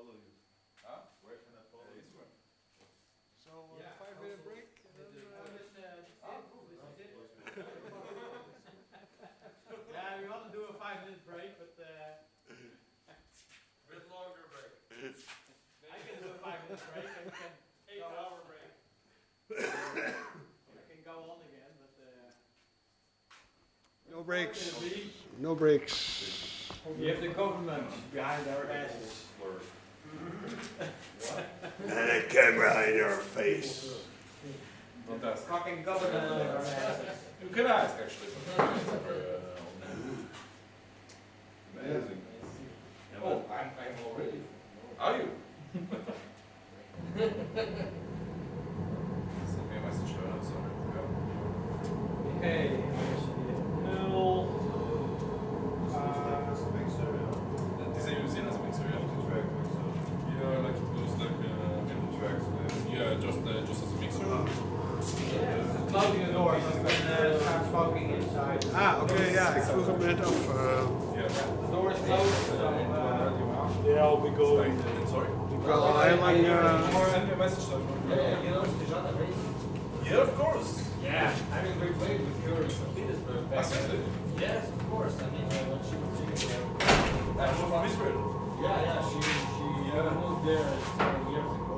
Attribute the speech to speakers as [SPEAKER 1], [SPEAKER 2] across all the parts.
[SPEAKER 1] So 5-minute break.
[SPEAKER 2] Yeah, we want to do a 5-minute break, but
[SPEAKER 3] Bit longer break.
[SPEAKER 2] I can do a 5-minute break. And we can
[SPEAKER 3] 8-hour break.
[SPEAKER 2] I can go on again, but
[SPEAKER 1] No breaks. No breaks.
[SPEAKER 2] you have the government behind our asses.
[SPEAKER 1] And a camera in your face.
[SPEAKER 3] Fantastic.
[SPEAKER 2] Fucking government on our asses.
[SPEAKER 3] You can ask actually. Amazing. Oh, I'm already. Are you? Send me a message. Sorry.
[SPEAKER 2] Okay. Nul.
[SPEAKER 3] Die zijn jullie zin als een mixer, ja? Yeah, I like to use like middle tracks. Yeah, just as a mixer.
[SPEAKER 2] Closing the doors and start smoking inside.
[SPEAKER 1] Ah, oké, ja, ik vroeg hem net af.
[SPEAKER 3] Yeah.
[SPEAKER 2] The door is closed, so
[SPEAKER 1] Yeah, I'll be going.
[SPEAKER 3] Sorry?
[SPEAKER 1] Ik wil al heel lang...
[SPEAKER 3] Send me a message.
[SPEAKER 2] you know Suzanne, right?
[SPEAKER 3] Yeah, of course.
[SPEAKER 2] Yeah, I mean we played with her in St. Petersburg back
[SPEAKER 3] Seriously?
[SPEAKER 2] Yes, of course. I mean when she was living
[SPEAKER 3] I'm from Israel.
[SPEAKER 2] yeah, she moved there 7 years ago.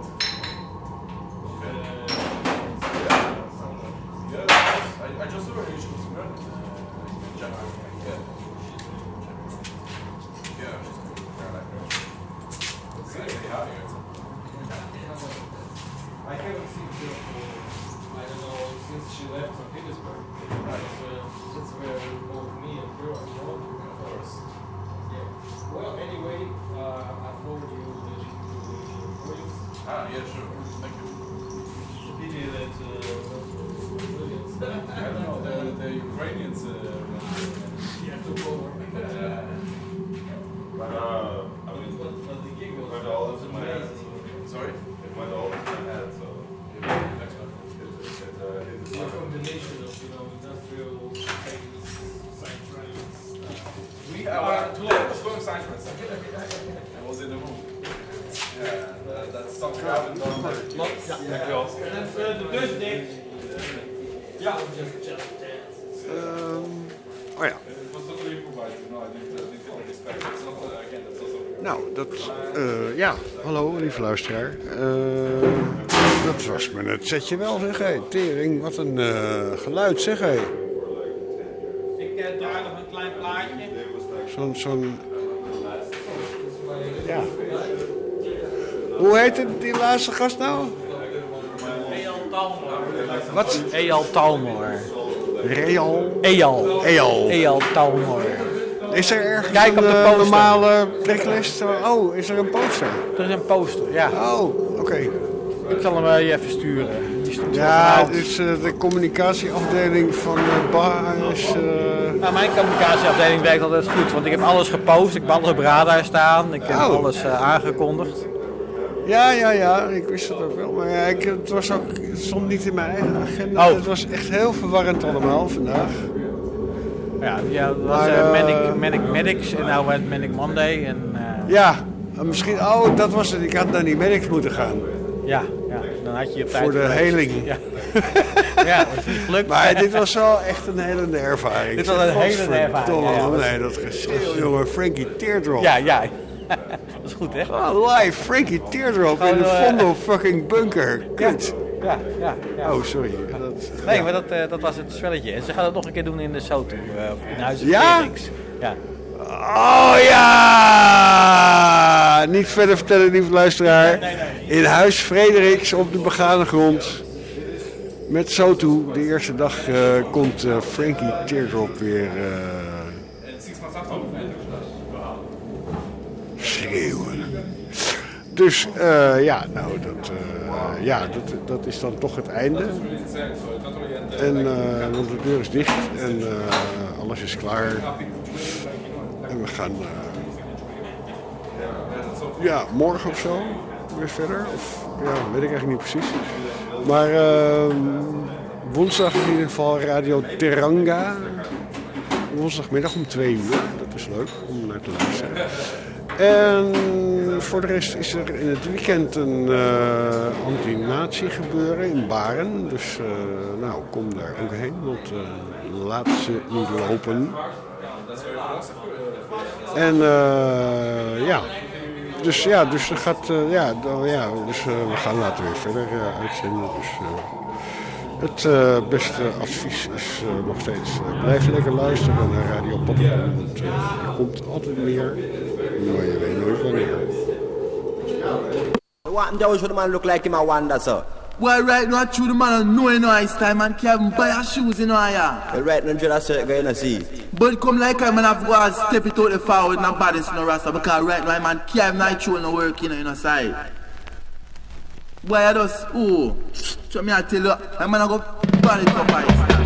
[SPEAKER 3] I just saw her. She was in January. Yeah, she's cool. Yeah, I like her. Say hi.
[SPEAKER 2] I haven't seen her for, I don't know, since she left St. Petersburg. That's where both me and her are from.
[SPEAKER 3] Of course.
[SPEAKER 2] Yeah. Well, anyway, I forward you the recordings.
[SPEAKER 3] Ah, yeah, sure. Thank you.
[SPEAKER 2] The video that
[SPEAKER 3] I don't know, the Ukrainians.
[SPEAKER 2] yeah, took over.
[SPEAKER 4] But I mean,
[SPEAKER 2] But the gig was
[SPEAKER 4] but all is in my head.
[SPEAKER 2] amazing.
[SPEAKER 3] Sorry?
[SPEAKER 4] It went all in my head, so
[SPEAKER 3] Next one.
[SPEAKER 4] it's
[SPEAKER 2] It's a combination of, industrial things, psytrance.
[SPEAKER 3] We are too late. Let's go inside for a second. I was in the room. Yeah, that's something I haven't done very Thank you, Oscar.
[SPEAKER 2] En de bus dicht. Ja, just
[SPEAKER 1] oh ja.
[SPEAKER 3] It was totally improvised, I didn't expect it. So, again, that's also...
[SPEAKER 1] Nou, ja, hallo lieve luisteraar. Dat was me het setje wel, zeg hé. Tering, wat een geluid, zeg hé.
[SPEAKER 2] Ik draai nog een klein plaatje.
[SPEAKER 1] Zo'n... Ja. Hoe heet het, die laatste gast nou?
[SPEAKER 2] Eyal Talmor.
[SPEAKER 1] Wat?
[SPEAKER 2] Eyal Talmor.
[SPEAKER 1] Real?
[SPEAKER 2] Eyal. Eyal Talmor.
[SPEAKER 1] Is er ergens
[SPEAKER 2] Kijk op de
[SPEAKER 1] een
[SPEAKER 2] poster.
[SPEAKER 1] normale tracklist? Oh, is er een poster?
[SPEAKER 2] Er is een poster, ja.
[SPEAKER 1] Oh, oké.
[SPEAKER 2] Ik zal hem je even sturen. Die stond
[SPEAKER 1] Ja, dus de communicatieafdeling van Bar is...
[SPEAKER 2] Nou, mijn communicatieafdeling werkt altijd goed, want ik heb alles gepost, ik heb alles op radar staan, ik heb alles aangekondigd.
[SPEAKER 1] Ja, ik wist het ook wel. Maar ja, het stond niet in mijn eigen agenda.
[SPEAKER 2] Oh.
[SPEAKER 1] Het was echt heel verwarrend allemaal vandaag.
[SPEAKER 2] Ja, dat was Manic Medics en nou werd Manic Monday. En,
[SPEAKER 1] Ja, misschien... Oh, dat was het. Ik had naar die medics moeten gaan.
[SPEAKER 2] ja, dan had je op tijd
[SPEAKER 1] Voor de
[SPEAKER 2] geweest.
[SPEAKER 1] heling.
[SPEAKER 2] Ja. Ja, dat is niet gelukt.
[SPEAKER 1] Maar dit was wel echt een helende ervaring.
[SPEAKER 2] Dit was een helende ervaring,
[SPEAKER 1] Godverdomme,
[SPEAKER 2] ja.
[SPEAKER 1] nee, dat geschreeuw, jongen. Frankie Teardrop.
[SPEAKER 2] Ja. Dat is goed, hè?
[SPEAKER 1] Oh, live, Frankie Teardrop in de Vondo fucking bunker. Kut.
[SPEAKER 2] Ja.
[SPEAKER 1] Oh, sorry.
[SPEAKER 2] Nee, maar dat was het spelletje. En ze gaan het nog een keer doen in de Soto, in Huizen
[SPEAKER 1] Ja?
[SPEAKER 2] Felix. Ja.
[SPEAKER 1] Oh ja! Niet verder vertellen, lieve luisteraar.
[SPEAKER 2] Nee.
[SPEAKER 1] In Huis Frederiks op de begane grond. Met Soto. De eerste dag komt Frankie Teardrop weer schreeuwen. Dus dat is dan toch het einde. En want de deur is dicht en alles is klaar. En we gaan morgen of zo weer verder. Of ja, weet ik eigenlijk niet precies. Maar woensdag in ieder geval Radio Teranga. Woensdagmiddag om 2 uur. Dat is leuk om naar te luisteren. En voor de rest is er in het weekend een anti-nazi gebeuren in Baren. Dus nou, kom daar ook heen, want laat ze niet lopen. En ja. Dus er gaat, dus we gaan later weer verder uitzenden. Dus het beste advies is nog steeds blijf lekker luisteren naar Radio Pattenkoek. Want er komt altijd meer, maar je weet nooit wanneer.
[SPEAKER 5] What does the man look like him a wonder, sir?
[SPEAKER 6] Well, right now, through the man, no, you know, it's time, man, can't buy your shoes, you know, yeah.
[SPEAKER 5] Well, right now, you just going to see.
[SPEAKER 6] But come like I man, have to go and step it out the forward, no body, no rasta, because right now, man, can't night show no work, you know, side. Boy, I just, oh, so me I tell you, I'm gonna go burn it up, I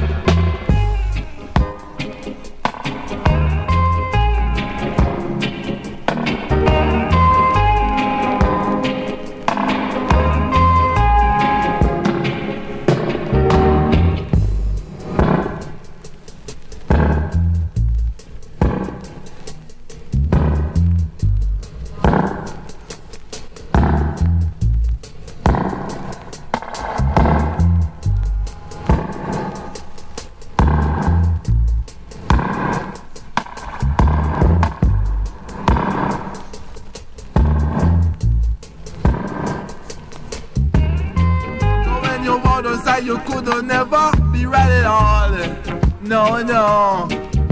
[SPEAKER 6] you could never be right at all. No, no.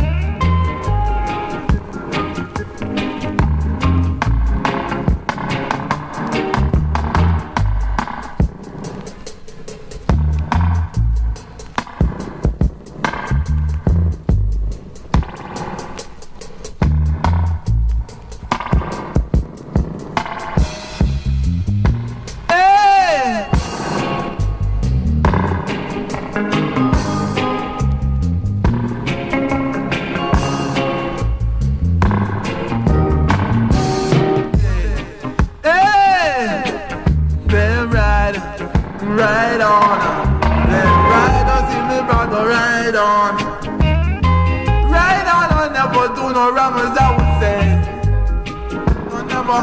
[SPEAKER 6] Right on, then ride on, see me brother, ride on. Ride on, I never do no wrong as I would say. I never,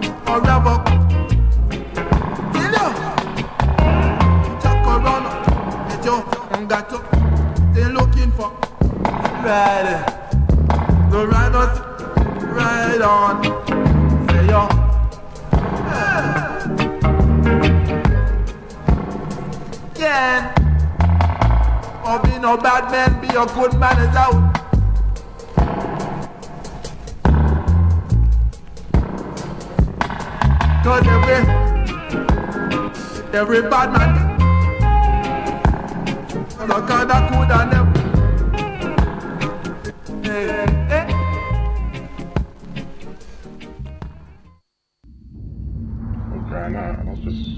[SPEAKER 6] Tell you, check around, get you, got to, they looking for. Ride, the ride on, ride on. Say yo, or be no bad man, be a good man is out. Cause every bad man, no kinda good on them.
[SPEAKER 4] Okay, now let's just.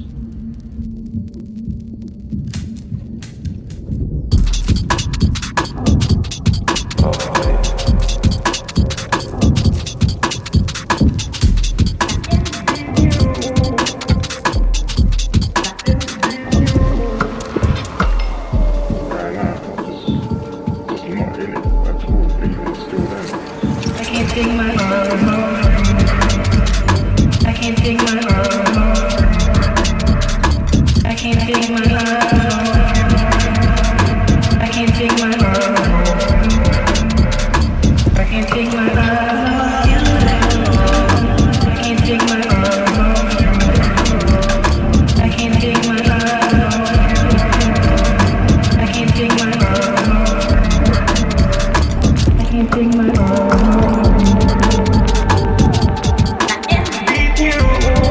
[SPEAKER 7] You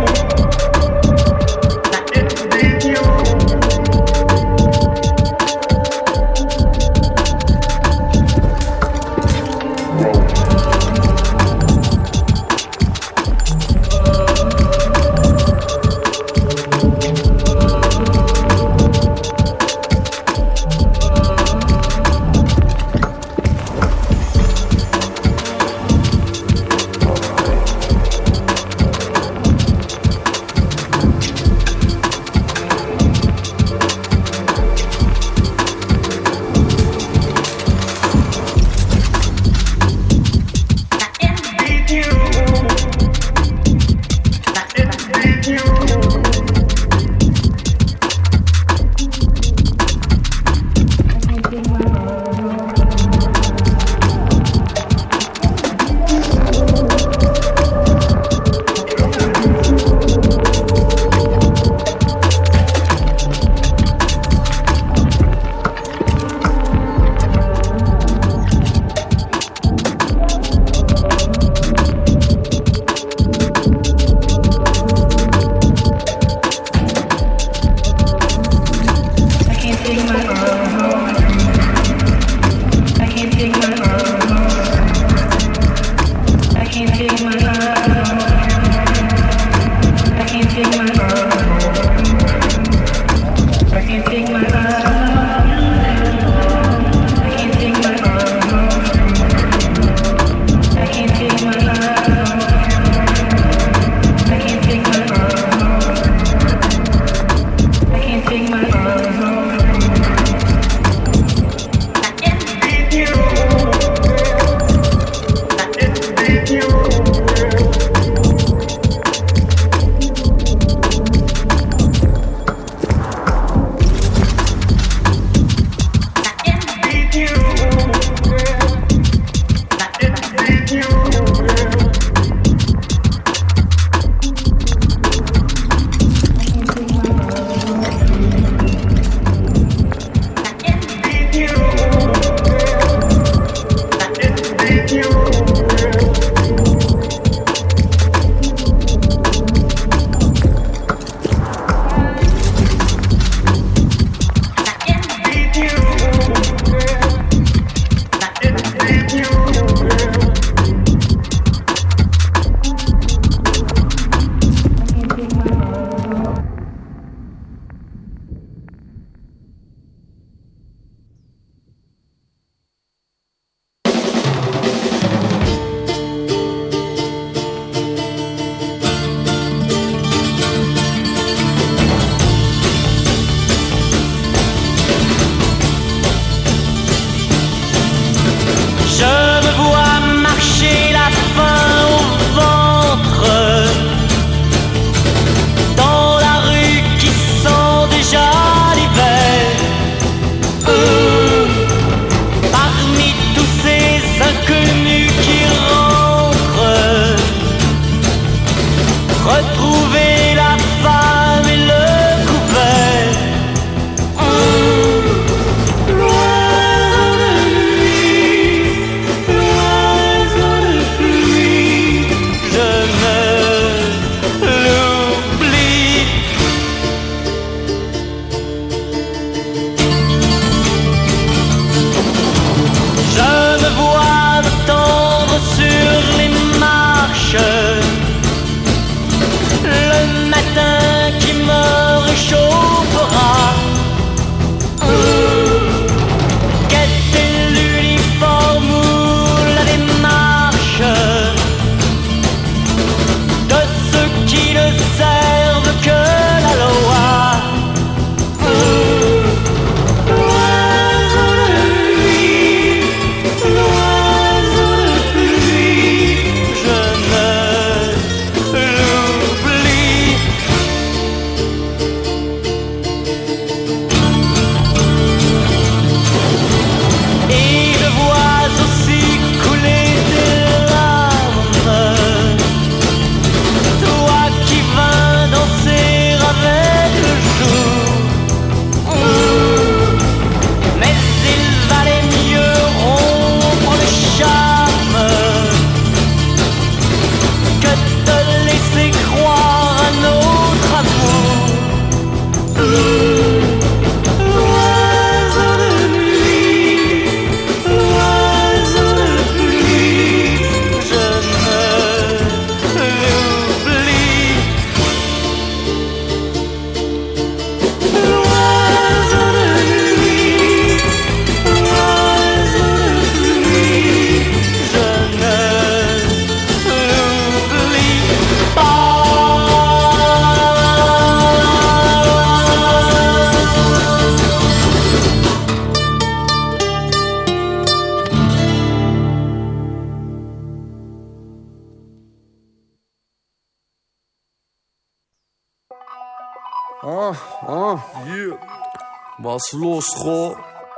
[SPEAKER 7] Yeah. Was los, Ro?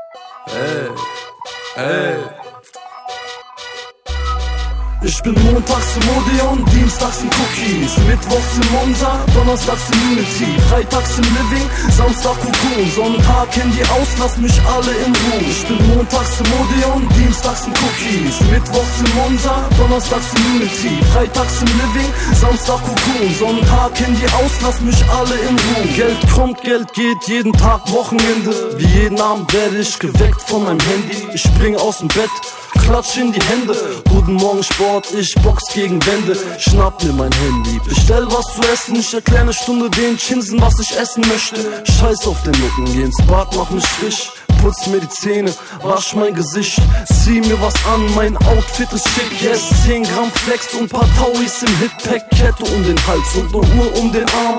[SPEAKER 7] Ey. Ich bin montags im Odeon, dienstags in Cookies, mittwochs im Monza, donnerstags in Unity, freitags im Living, Samstag Cocoon, Sonntag Handy aus, lass mich alle in Ruhe. Ich bin montags im Odeon, dienstags in Cookies, mittwochs im Monza, donnerstags in Unity, freitags im Living, Samstag Cocoon, Sonntag Handy aus, lass mich alle in Ruhe. Geld kommt, Geld geht, jeden Tag Wochenende, wie jeden Abend werde ich geweckt von meinem Handy. Ich spring aus dem Bett, klatsch in die Hände, guten Morgen Sport, ich box gegen Wände, schnapp mir mein Handy, bestell was zu essen, ich erklär eine Stunde den Chinsen, was ich essen möchte, scheiß auf den Nucken, geh ins Bad, mach mich frisch, putz mir die Zähne, wasch mein Gesicht, zieh mir was an, mein Outfit ist schick, yes, 10 Gramm Flex und paar Tauis im Hitpack, Kette um den Hals und eine Uhr um den Arm,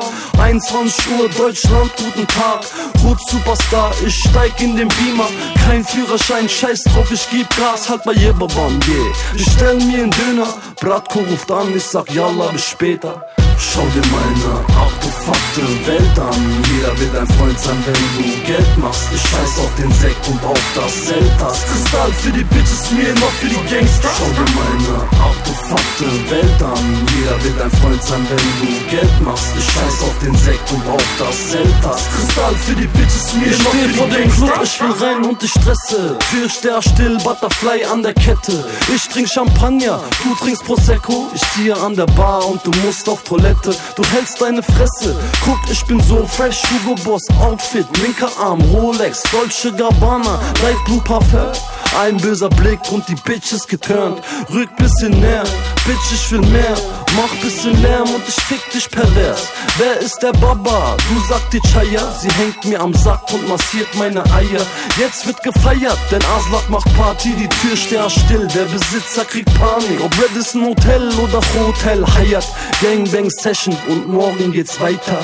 [SPEAKER 7] 21 Uhr, Deutschland, guten Tag, Hood Superstar, ich steig in den Beamer, kein Führerschein, scheiß drauf, ich geb Gas, halt bei Jeberbahn, yeah, ich stell mir einen Döner, Bratko ruft an, ich sag Yalla, bis später. Schau dir meine artefakte Welt an. Jeder will dein Freund sein, wenn du Geld machst. Ich scheiß auf den Sekt und auf das Zeltas. Kristall für die Bitches, mir noch für die Gangster. Schau dir meine artefakte Welt an. Jeder will dein Freund sein, wenn du Geld machst. Ich scheiß auf den Sekt und auf das Zeltas. Kristall für die Bitches, mir noch für die vor dem Club, ich will rein und ich stresse. Türsteher still, Butterfly an der Kette. Ich trink Champagner, du trinkst Prosecco. Ich ziehe an der Bar und du musst auf Toilette. Du hältst deine Fresse, guck, ich bin so fresh, Hugo Boss Outfit, linker Arm, Rolex, Dolce Gabbana, Light Blue Parfum, ein böser Blick und die Bitch ist geturnt, rück bisschen näher, Bitch ich will mehr, mach bisschen Lärm und ich fick dich pervers. Wer ist der Baba? Du sagt die Chaya, sie hängt mir am Sack und massiert meine Eier. Jetzt wird gefeiert, denn Aslak macht Party, die Türsteher still, der Besitzer kriegt Panik. Ob Radisson Hotel oder Hotel Hyatt, Gangbang Session und morgen geht's weiter.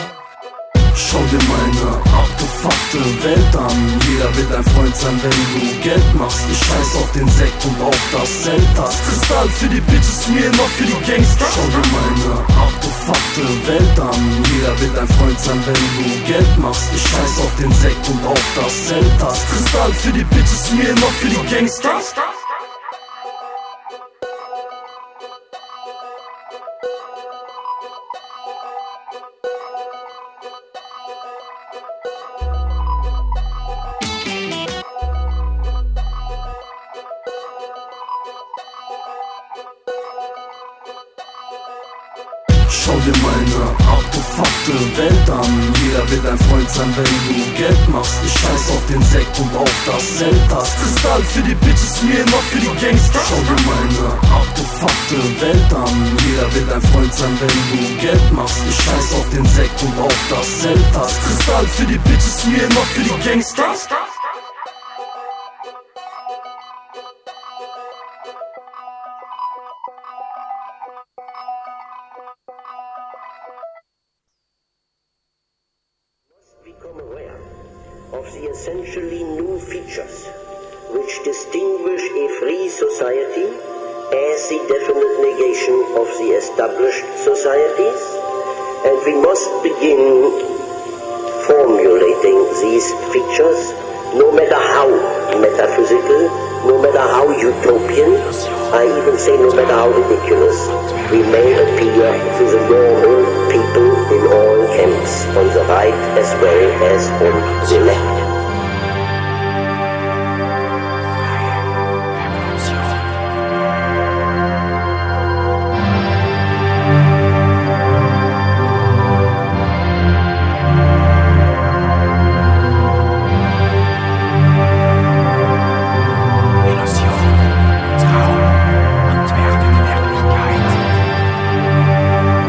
[SPEAKER 7] Schau dir meine artefakte Welt an. Jeder will dein Freund sein, wenn du Geld machst. Ich scheiß auf den Sekt und auf das Zeltas. Kristall für die Bitches, mir noch für die Gangster. Schau dir meine artefakte Welt an. Jeder will dein Freund sein, wenn du Geld machst. Ich scheiß auf den Sekt und auf das Zeltas. Kristall für die Bitches, mir noch für die Gangster. Schau dir meine artefakte Welt an. Jeder will dein Freund sein, wenn du Geld machst. Ich scheiß auf den Sekt und auf das Zeltas. Kristall für die Bitches, mir noch für die Gangster. Schau dir meine artefakte Welt an. Jeder will dein Freund sein, wenn du Geld machst. Ich scheiß auf den Sekt und auf das Zeltas. Kristall für die Bitches, mir noch für die Gangster.
[SPEAKER 8] Become aware of the essentially new features which distinguish a free society as the definite negation of the established societies, and we must begin formulating these features, no matter how metaphysical, no matter how utopian, I even say no matter how ridiculous, we may appear to the normal people in all camps, on the right as well as on the left.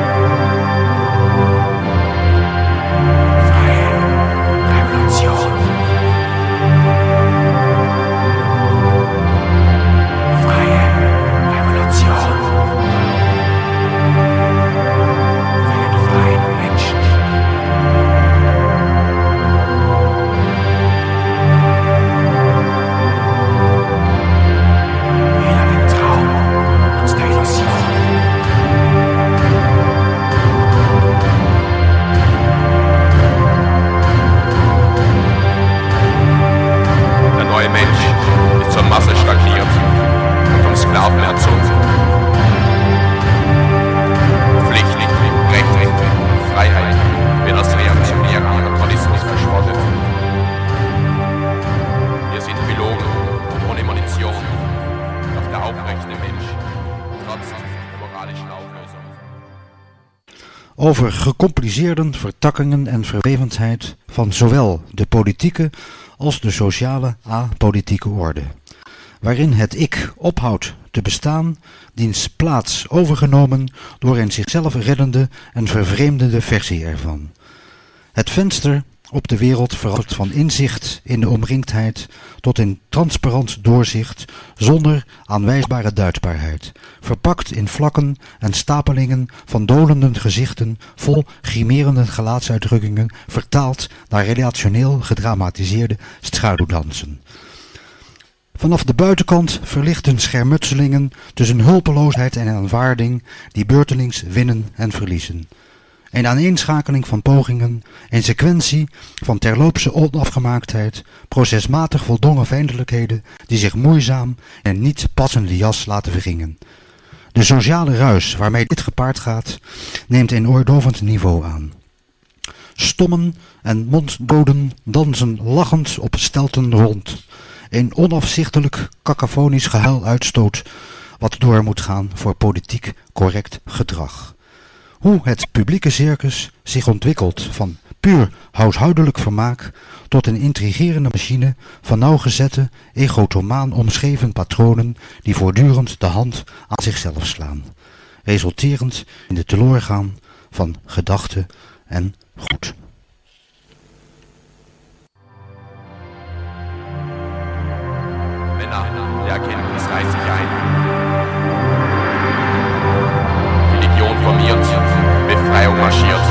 [SPEAKER 9] Revolution. Schlaf mehr zu. Pflicht, Recht, Freiheit wird als reaktionärer Anachronismus verschrottet. Wir sind belogen und ohne Munition, doch der aufrechte Mensch, trotz der moralischen Auflösung.
[SPEAKER 10] Over gecompliceerde vertakkingen en verwevendheid van zowel de politieke als de sociale apolitieke orde, waarin het ik ophoudt te bestaan, diens plaats overgenomen door een zichzelf reddende en vervreemdende versie ervan. Het venster op de wereld verandert van inzicht in de omringdheid tot een transparant doorzicht zonder aanwijsbare duidbaarheid, verpakt in vlakken en stapelingen van dolende gezichten vol grimerende gelaatsuitdrukkingen, vertaald naar relationeel gedramatiseerde schaduwdansen. Vanaf de buitenkant verlichten schermutselingen tussen hulpeloosheid en aanvaarding die beurtelings winnen en verliezen. Een aaneenschakeling van pogingen, een sequentie van terloopse onafgemaaktheid, procesmatig voldongen vijandelijkheden die zich moeizaam in een niet passende jas laten wringen. De sociale ruis waarmee dit gepaard gaat, neemt een oordovend niveau aan. Stommen en monddoden dansen lachend op stelten rond. Een onafzichtelijk kakafonisch gehuil uitstoot wat door moet gaan voor politiek correct gedrag. Hoe het publieke circus zich ontwikkelt van puur huishoudelijk vermaak tot een intrigerende machine van nauwgezette, egotomaan omschreven patronen die voortdurend de hand aan zichzelf slaan, resulterend in de teloorgaan van gedachte en goed.
[SPEAKER 9] Männer der Erkenntnis reiht sich ein. Religion formiert, Befreiung marschiert.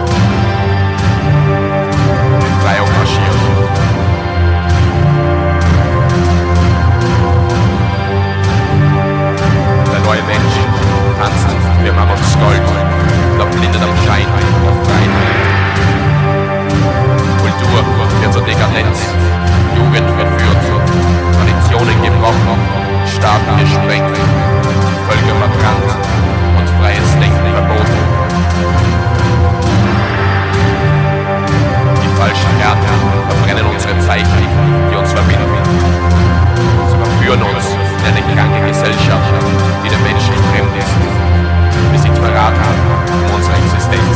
[SPEAKER 9] Befreiung marschiert. Der neue Mensch tanzt für Mammuts Gold, doch blindet am Schein der Freiheit. Kultur wird zur Dekadenz, Jugend verführt, Traditionen gebrochen, Staaten gesprengt, Völker verbrannt und freies Denken verboten. Die falschen Härten verbrennen unsere Zeichen, die uns verbinden. Sie verführen uns in eine kranke Gesellschaft, die dem Menschen fremd ist. Wir sind verraten um unsere Existenz.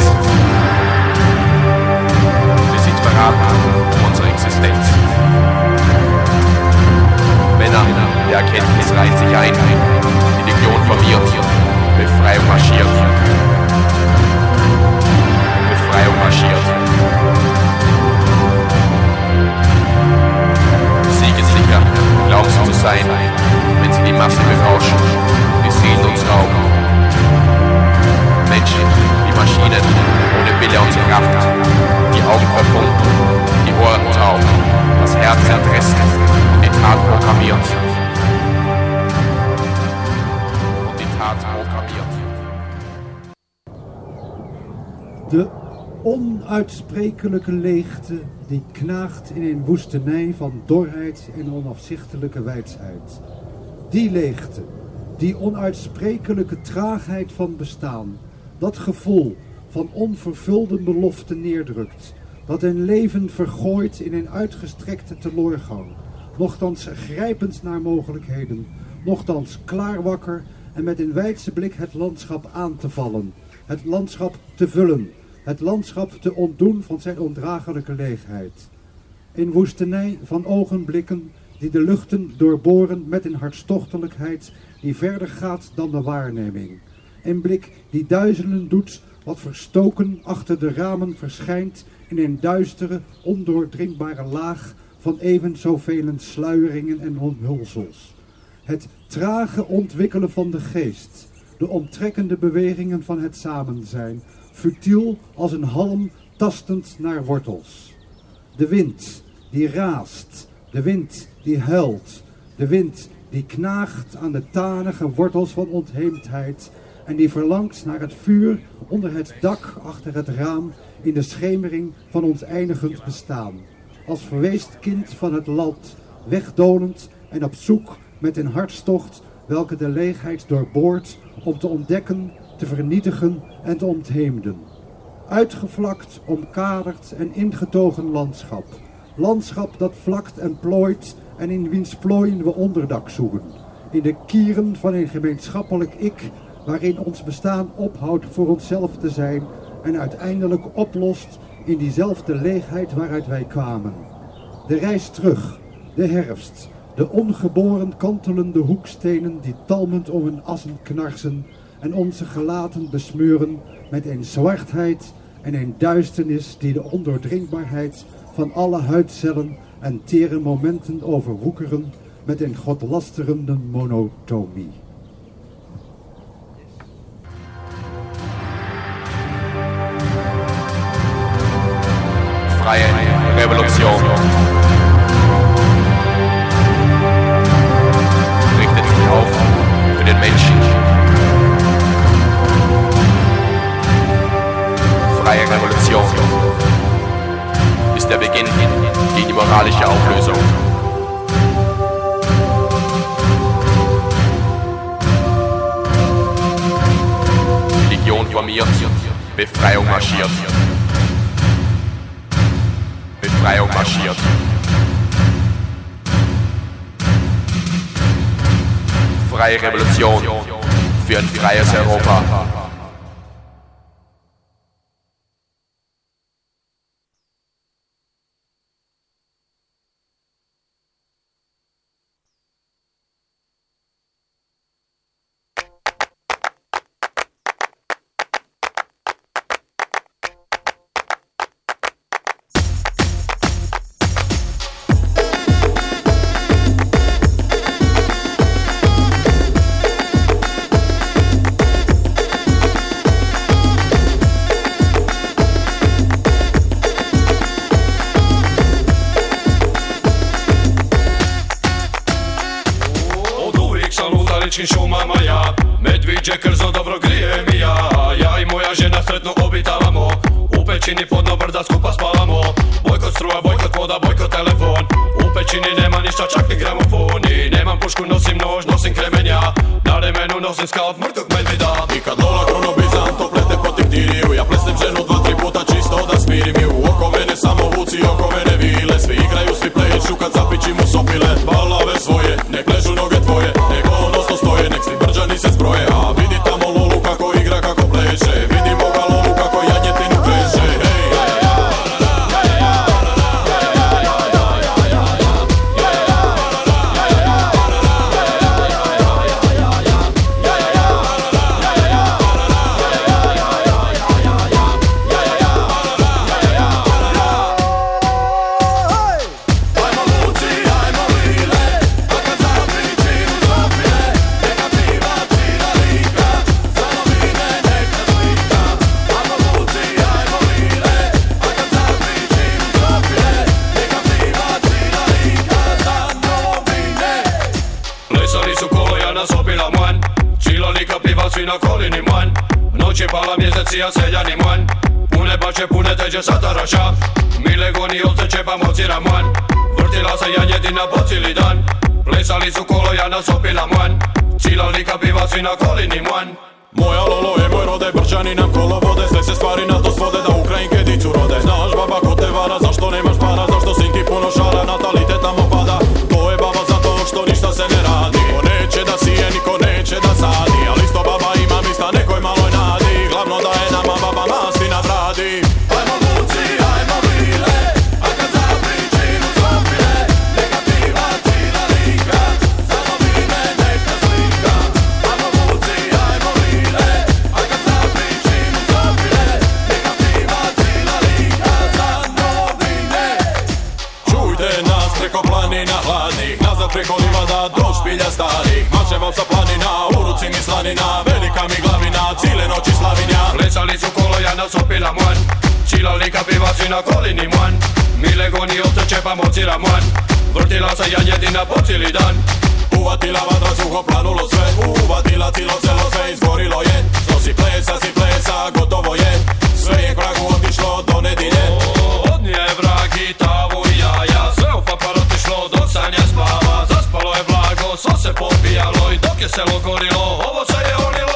[SPEAKER 9] Wir sind verraten um unsere Existenz. Männer der Erkenntnis reiht sich ein, Religion formiert, Befreiung marschiert. Befreiung marschiert. Siegessicher glauben sie zu sein, wenn sie die Masse berauschen, die Seelen uns rauben. Menschen wie Maschinen, ohne Wille und Kraft, die Augen verbunden, die Ohren taub, das Herz entrissen und die Tat programmiert. Und die Tat programmiert.
[SPEAKER 11] De onuitsprekelijke leegte die knaagt in een woestenij van dorheid en onafzichtelijke weidsheid. Die leegte, die onuitsprekelijke traagheid van bestaan, dat gevoel van onvervulde beloften neerdrukt, dat een leven vergooit in een uitgestrekte teloorgang, nochtans grijpend naar mogelijkheden, nochtans klaarwakker en met een wijdse blik het landschap aan te vallen, het landschap te vullen, het landschap te ontdoen van zijn ondraaglijke leegheid. Een woestenij van ogenblikken die de luchten doorboren met een hartstochtelijkheid die verder gaat dan de waarneming. Een blik die duizelen doet wat verstoken achter de ramen verschijnt in een duistere, ondoordringbare laag van even zoveel sluieringen en omhulsels. Het trage ontwikkelen van de geest, de omtrekkende bewegingen van het samenzijn, futiel als een halm tastend naar wortels. De wind die raast, de wind die huilt, de wind die knaagt aan de tanige wortels van ontheemdheid en die verlangt naar het vuur onder het dak achter het raam in de schemering van ons eindigend bestaan. Als verweest kind van het land, wegdolend en op zoek met een hartstocht welke de leegheid doorboort om te ontdekken, te vernietigen en te ontheemden. Uitgevlakt, omkaderd en ingetogen landschap. Landschap dat vlakt en plooit en in wiens plooien we onderdak zoeken. In de kieren van een gemeenschappelijk ik, waarin ons bestaan ophoudt voor onszelf te zijn en uiteindelijk oplost in diezelfde leegheid waaruit wij kwamen. De reis terug, de herfst, de ongeboren kantelende hoekstenen die talmend om hun assen knarsen en onze gelaten besmeuren met een zwartheid en een duisternis die de ondoordringbaarheid van alle huidcellen en tere momenten overwoekeren met een godlasterende monotonie.
[SPEAKER 9] Freie Revolution. Richtet sich auf für den Menschen. Freie Revolution ist der Beginn gegen die moralische Auflösung. Religion formiert, Befreiung marschiert. Befreiung marschiert. Freie Revolution für ein freies Europa.
[SPEAKER 12] Šumama ja, medviđe krzo dobro grije mi ja i moja žena sretno obitavamo, u pećini podno brda skupa spavamo, bojkot struja, bojkot voda, bojkot telefon, u pećini nema ništa čak ni gramofon i nemam pušku, nosim nož, nosim kremenja, na remenu nosim skalp mrkog medvida. I kad lola kronobizam to plete protiv diriju, ja plesnem ženu 2-3 puta čisto da smirim ju, oko mene samo vuci, oko mene vile, svi igraju, svi pleću kad zapičim u sopile, balave svoje, nek ležu noge tvoje, nek odnosno stoje, nek svi brđani se zbroje, a vidi tamo lolu kako igra, kako pleše, vidimo ga lolu kako janjetinu kreše, hej. Na kolini man, noći pala mjeseci, a seljani man, pune bače, pune teđe sataraša, mile goni otrče pa mocira man, vrtila se janjetina po cijeli dan, plesali su kolojana, sopila man, čilali kapiva svi na kolini man. Moja lolo je moj rode, brčani nam kolo vode, sve se stvari na to svode da Ukrajinke dicu rode. Znaš baba ko te vara, zašto nemaš para, zašto sinki puno šara, natalitet nam opada, to je baba zato što ništa se ne radi. Niko neće da sije, niko neće da sadi, ali isto baba ima mista nekoj maloj nadi, glavno da je nama baba masti nabradi. Ajmo vuci, ajmo vile, a kad zapričim u zopile, neka piva cila lika, zalovi me neka slika. Ajmo vuci, ajmo vile, a kad zapričim u zopile, neka piva cila lika, za novine. Čujte nas preko planina hladnih, nazad preko livada do špilja starih, mače vam sa planina, u ruci mi slanina, velika mi glavina, cijele noći slavinja. Plesali su kolojana, sopila man, čilali kapivaci na kolini man, mile goni otrče pa mocira man, vrtila se janjetina po cijeli dan. Uvatila vatra, suho planulo sve, uvatila cilo selo, sve izgorilo je, što si plesa, gotovo je, sve je k vragu otišlo do nedilje. Od nje je vrag i tavu i jaja, sve u papar otišlo dok sanja spava, zaspalo je blago, so se popijalo i dok je selo gorilo, ovo se je olilo.